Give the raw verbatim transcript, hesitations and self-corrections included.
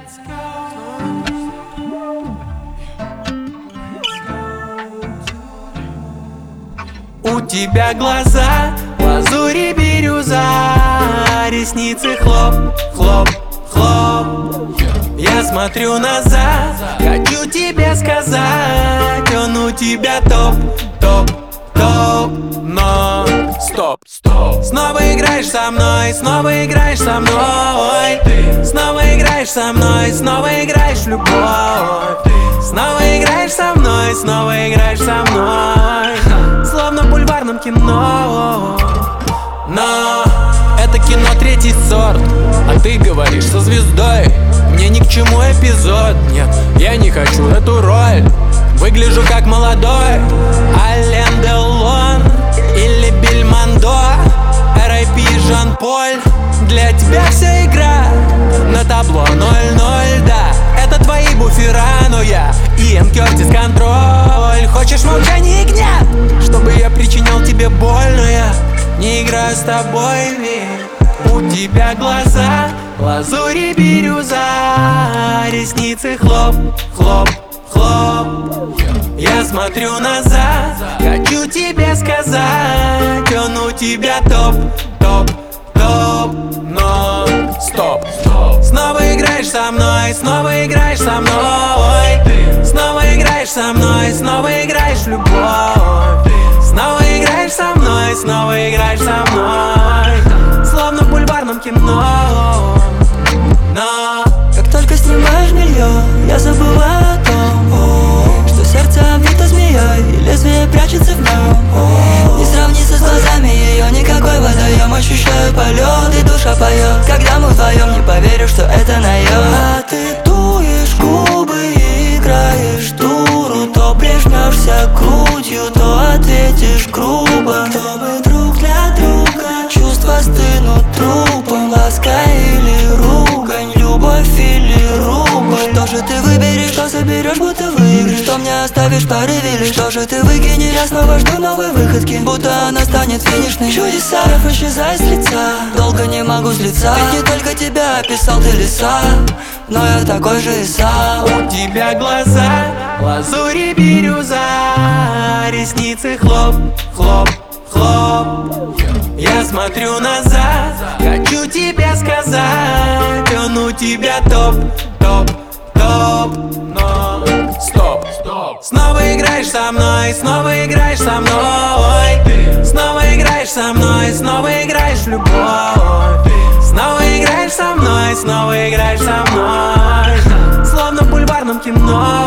У тебя глаза лазури бирюза, ресницы хлоп, хлоп, хлоп. Я смотрю назад, хочу тебе сказать, он у тебя топ, топ, топ. Но стоп, стоп. Снова играешь со мной, снова играешь со мной. Снова играешь со мной, снова играешь в любовь. Снова играешь со мной, снова играешь со мной, словно в бульварном кино. Но это кино третий сорт, а ты говоришь со звездой. Мне ни к чему эпизод, нет, я не хочу эту роль. Выгляжу как молодой Ален Делон или Бельмондо, эр ай пи Жан-Поль. Для тебя вся игра на табло ноль ноль, да. Это твои буфера, но я Иэн Кёртис контроль. Хочешь молчание и гнев, чтобы я причинял тебе боль, но я не играю с тобой, ведь у тебя глаза лазури бирюза, ресницы хлоп, хлоп, хлоп. Я смотрю назад, хочу тебе сказать, он у тебя топ, топ, топ. Но стоп, стоп. Снова играешь со мной, снова играешь со мной. Снова играешь со мной, снова играешь в любовь. Снова играешь со мной, снова играешь со мной, словно в бульварном кино. Но как только снимаешь белье, я забываю о том, что сердце обвито змеей, и лезвие прячется в нем. Не сравнится с глазами ее никакой водоем. Ощущаю полет, и душа поет, когда мы вдвоем. Не поверю, что это наем. А ты дуешь губы и играешь дуру. То прижмешься грудью, то ответишь грубо. Чтобы друг для друга чувства стынут трупом. Ласка или ругань, любовь или рубль. Что же ты выберешь, что заберешь, будто выигрыш? Что мне оставишь в порыве, или что же ты выкинешь? Я снова жду новой выходки, будто она станет финишной. Чудеса исчезай с лица, долго не могу злиться. Ведь не только тебя описал ты леса, но я такой же и сам. У тебя глаза лазури бирюза, ресницы хлоп, хлоп, хлоп. Я смотрю назад, хочу тебе сказать, он у тебя топ, топ, топ. Но стоп, стоп. Снова играешь со мной, снова играешь со мной. Снова играешь со мной, снова играешь в любовь. Снова играешь со мной, снова играешь со мной, словно в бульварном кино.